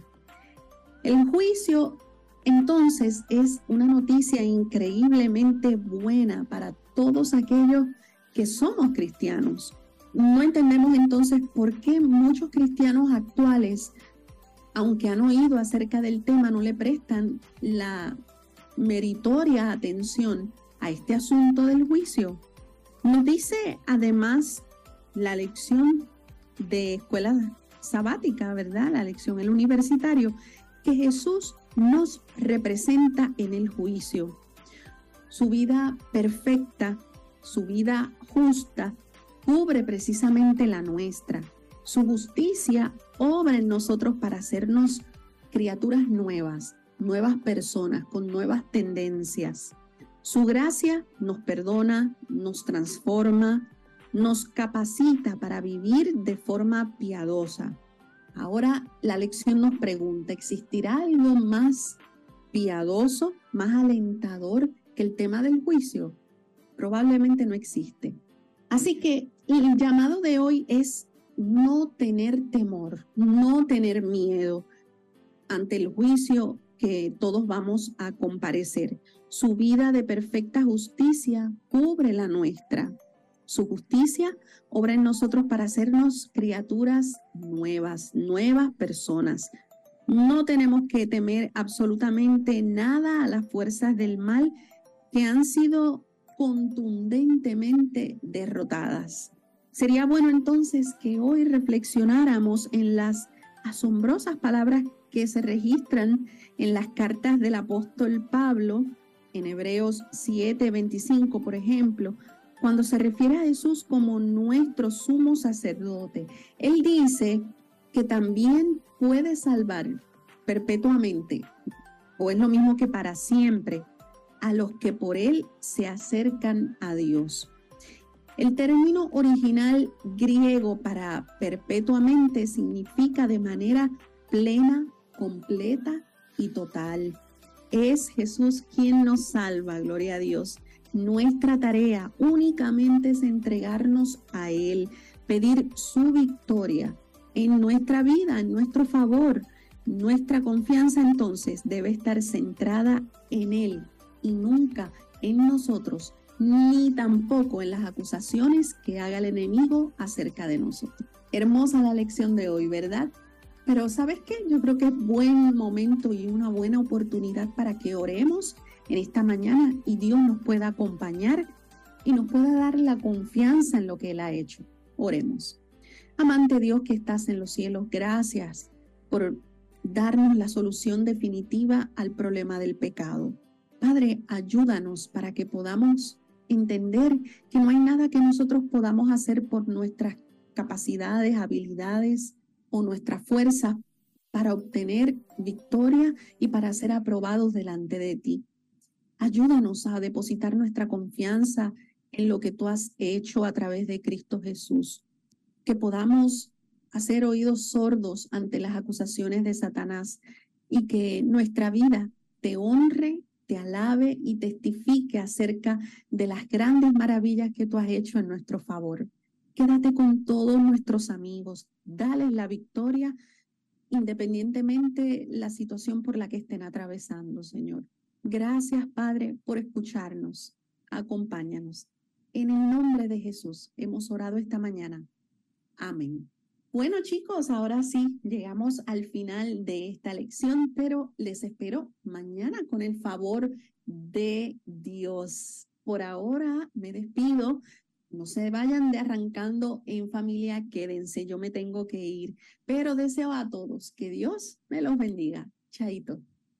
Speaker 7: El juicio, entonces, es una noticia increíblemente buena para todos aquellos que somos cristianos. No entendemos entonces por qué muchos cristianos actuales, aunque han oído acerca del tema, no le prestan la meritoria atención a este asunto del juicio. Nos dice además la lección de escuela sabática, ¿verdad? La lección El Universitario, que Jesús nos representa en el juicio. Su vida perfecta, su vida justa, cubre precisamente la nuestra. Su justicia obra en nosotros para hacernos criaturas nuevas, nuevas personas con nuevas tendencias. Su gracia nos perdona, nos transforma, nos capacita para vivir de forma piadosa. Ahora la lección nos pregunta, ¿existirá algo más piadoso, más alentador que el tema del juicio? Probablemente no existe. Así que el llamado de hoy es no tener temor, no tener miedo ante el juicio que todos vamos a comparecer. Su vida de perfecta justicia cubre la nuestra. Su justicia obra en nosotros para hacernos criaturas nuevas, nuevas personas. No tenemos que temer absolutamente nada a las fuerzas del mal que han sido contundentemente derrotadas. Sería bueno entonces que hoy reflexionáramos en las asombrosas palabras que se registran en las cartas del apóstol Pablo, en Hebreos siete veinticinco, por ejemplo, cuando se refiere a Jesús como nuestro sumo sacerdote. Él dice que también puede salvar perpetuamente, o es lo mismo que para siempre, a los que por él se acercan a Dios. El término original griego para perpetuamente significa de manera plena, completa y total. Es Jesús quien nos salva, gloria a Dios. Nuestra tarea únicamente es entregarnos a Él, pedir su victoria en nuestra vida, en nuestro favor. Nuestra confianza entonces debe estar centrada en Él y nunca en nosotros, ni tampoco en las acusaciones que haga el enemigo acerca de nosotros. Hermosa la lección de hoy, ¿verdad? Pero ¿sabes qué? Yo creo que es buen momento y una buena oportunidad para que oremos en esta mañana y Dios nos pueda acompañar y nos pueda dar la confianza en lo que Él ha hecho. Oremos. Amante Dios que estás en los cielos, gracias por darnos la solución definitiva al problema del pecado. Padre, ayúdanos para que podamos entender que no hay nada que nosotros podamos hacer por nuestras capacidades, habilidades o nuestra fuerza para obtener victoria y para ser aprobados delante de ti. Ayúdanos a depositar nuestra confianza en lo que tú has hecho a través de Cristo Jesús, que podamos hacer oídos sordos ante las acusaciones de Satanás y que nuestra vida te honre, te alabe y testifique acerca de las grandes maravillas que tú has hecho en nuestro favor. Quédate con todos nuestros amigos, dales la victoria independientemente la situación por la que estén atravesando, Señor. Gracias, Padre, por escucharnos. Acompáñanos. En el nombre de Jesús hemos orado esta mañana. Amén. Bueno, chicos, ahora sí, llegamos al final de esta lección, pero les espero mañana con el favor de Dios. Por ahora me despido. No se vayan de Arrancando en Familia, quédense, yo me tengo que ir. Pero deseo a todos que Dios me los bendiga. Chaito.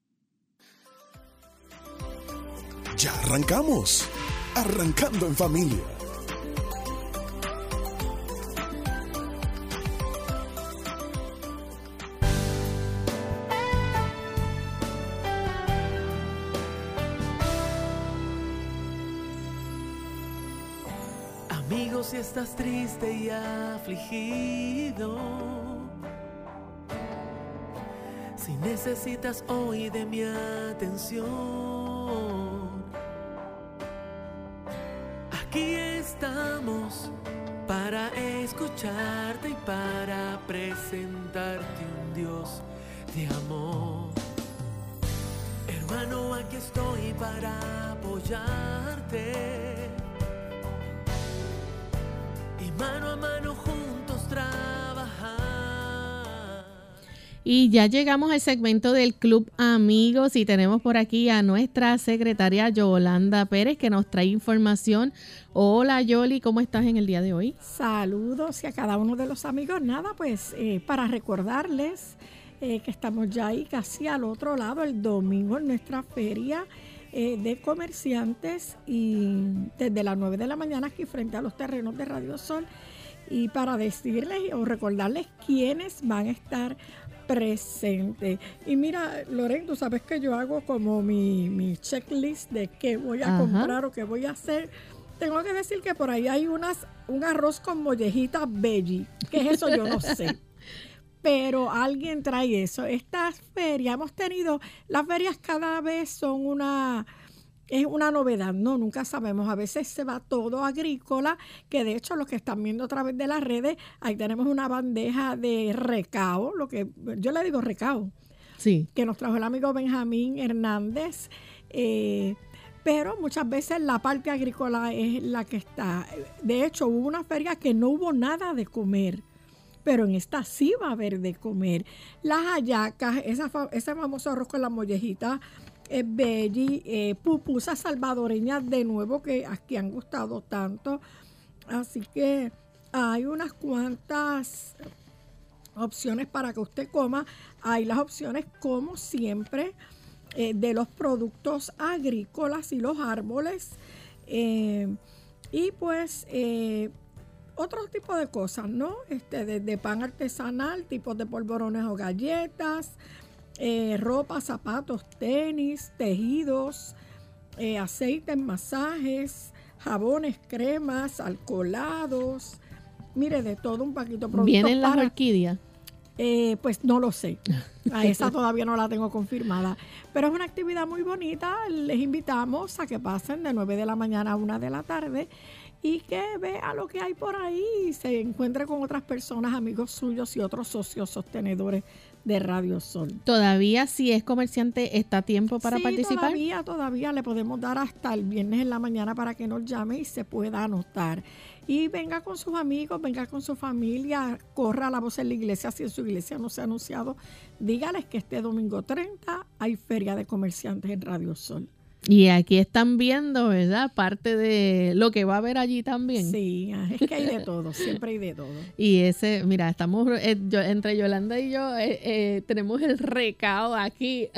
Speaker 6: Ya arrancamos. Arrancando en Familia.
Speaker 8: Amigo, si estás triste y afligido, si necesitas hoy de mi atención, aquí estamos para escucharte y para presentarte un Dios de amor. Hermano, aquí estoy para apoyarte. Mano a mano juntos trabajar.
Speaker 2: Y ya llegamos al segmento del Club Amigos y tenemos por aquí a nuestra secretaria Yolanda Pérez que nos trae información. Hola Yoli, ¿cómo estás en el día de hoy?
Speaker 9: Saludos y a cada uno de los amigos. Nada, pues eh, para recordarles eh, que estamos ya ahí casi al otro lado el domingo en nuestra feria Eh, de comerciantes y desde las nueve de la mañana aquí frente a los terrenos de Radio Sol, y para decirles o recordarles quiénes van a estar presentes. Y mira, Loren, tú sabes que yo hago como mi, mi checklist de qué voy a Ajá. comprar o qué voy a hacer. Tengo que decir que por ahí hay unas un arroz con mollejitas veggie. ¿Qué es eso? Yo no sé. Pero alguien trae eso. Estas ferias, hemos tenido, las ferias cada vez son una, es una novedad, ¿no? Nunca sabemos. A veces se va todo agrícola, que de hecho los que están viendo a través de las redes, ahí tenemos una bandeja de recao, lo que yo le digo recao,
Speaker 2: sí,
Speaker 9: que nos trajo el amigo Benjamín Hernández. Eh, pero muchas veces la parte agrícola es la que está. De hecho, hubo una feria que no hubo nada de comer, pero en esta sí va a haber de comer. Las hallacas, esa, ese famoso arroz con la mollejita, eh, veggie, eh, pupusas salvadoreñas de nuevo que aquí han gustado tanto. Así que hay unas cuantas opciones para que usted coma. Hay las opciones, como siempre, eh, de los productos agrícolas y los árboles. Eh, y pues eh, otro tipo de cosas, ¿no? Este, desde pan artesanal, tipos de polvorones o galletas, eh, ropa, zapatos, tenis, tejidos, eh, aceites, masajes, jabones, cremas, alcoholados. Mire, de todo un paquito de productos.
Speaker 2: ¿Vienen las
Speaker 9: para,
Speaker 2: orquídeas?
Speaker 9: Eh, pues no lo sé. A esa todavía no la tengo confirmada. Pero es una actividad muy bonita. Les invitamos a que pasen de nueve de la mañana a una de la tarde y que vea lo que hay por ahí y se encuentre con otras personas, amigos suyos y otros socios sostenedores de Radio Sol.
Speaker 2: ¿Todavía, si es comerciante, está a tiempo para
Speaker 9: sí,
Speaker 2: participar?
Speaker 9: todavía, todavía le podemos dar hasta el viernes en la mañana para que nos llame y se pueda anotar. Y venga con sus amigos, venga con su familia, corra la voz en la iglesia. Si en su iglesia no se ha anunciado, dígales que este domingo treinta hay Feria de Comerciantes en Radio Sol.
Speaker 2: Y aquí están viendo, ¿verdad? Parte de lo que va a haber allí también.
Speaker 9: Sí, es que hay de todo, siempre hay de todo.
Speaker 2: Y ese, mira, estamos, eh, yo, entre Yolanda y yo, eh, eh, tenemos el recao aquí,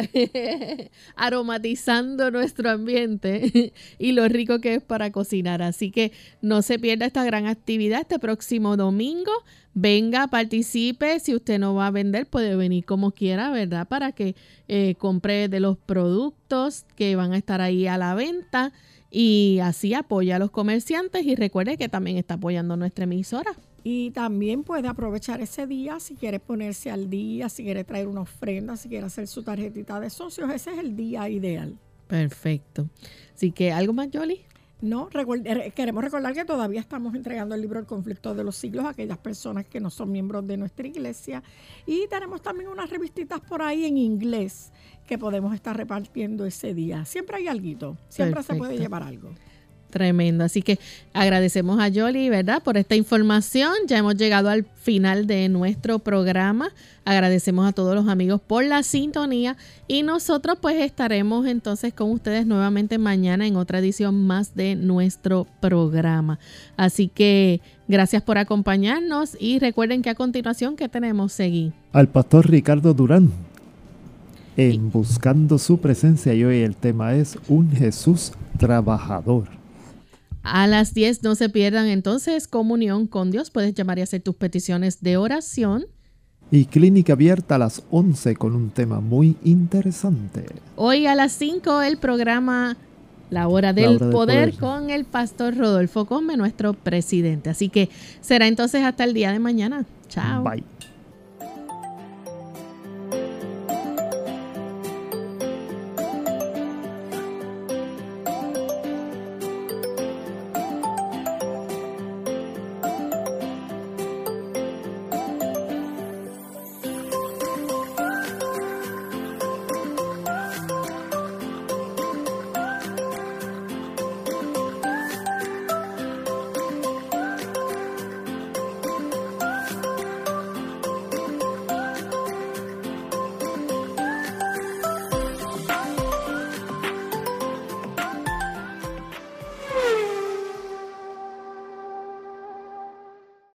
Speaker 2: aromatizando nuestro ambiente y lo rico que es para cocinar. Así que no se pierda esta gran actividad este próximo domingo. Venga, participe. Si usted no va a vender, puede venir como quiera, ¿verdad? Para que eh, compre de los productos que van a estar ahí a la venta y así apoya a los comerciantes. Y recuerde que también está apoyando nuestra emisora.
Speaker 9: Y también puede aprovechar ese día si quiere ponerse al día, si quiere traer una ofrenda, si quiere hacer su tarjetita de socios. Ese es el día ideal.
Speaker 2: Perfecto. Así que, ¿algo más, Yoli?
Speaker 9: No, record- queremos recordar que todavía estamos entregando el libro El Conflicto de los Siglos a aquellas personas que no son miembros de nuestra iglesia. Y tenemos también unas revistitas por ahí en inglés que podemos estar repartiendo ese día. Siempre hay alguito, siempre Perfecto. Se puede llevar algo.
Speaker 2: Tremendo. Así que agradecemos a Yoli, ¿verdad?, por esta información. Ya hemos llegado al final de nuestro programa. Agradecemos a todos los amigos por la sintonía y nosotros pues estaremos entonces con ustedes nuevamente mañana en otra edición más de nuestro programa. Así que gracias por acompañarnos y recuerden que a continuación, ¿qué tenemos, Seguí?
Speaker 1: Al pastor Ricardo Durán en Buscando su Presencia, y hoy el tema es Un Jesús Trabajador.
Speaker 2: A las diez no se pierdan entonces Comunión con Dios. Puedes llamar y hacer tus peticiones de oración.
Speaker 1: Y Clínica Abierta a las once con un tema muy interesante.
Speaker 2: Hoy a las cinco el programa La Hora del, La Hora del Poder, Poder con el pastor Rodolfo Come, nuestro presidente. Así que será entonces hasta el día de mañana. Chao.
Speaker 1: Bye.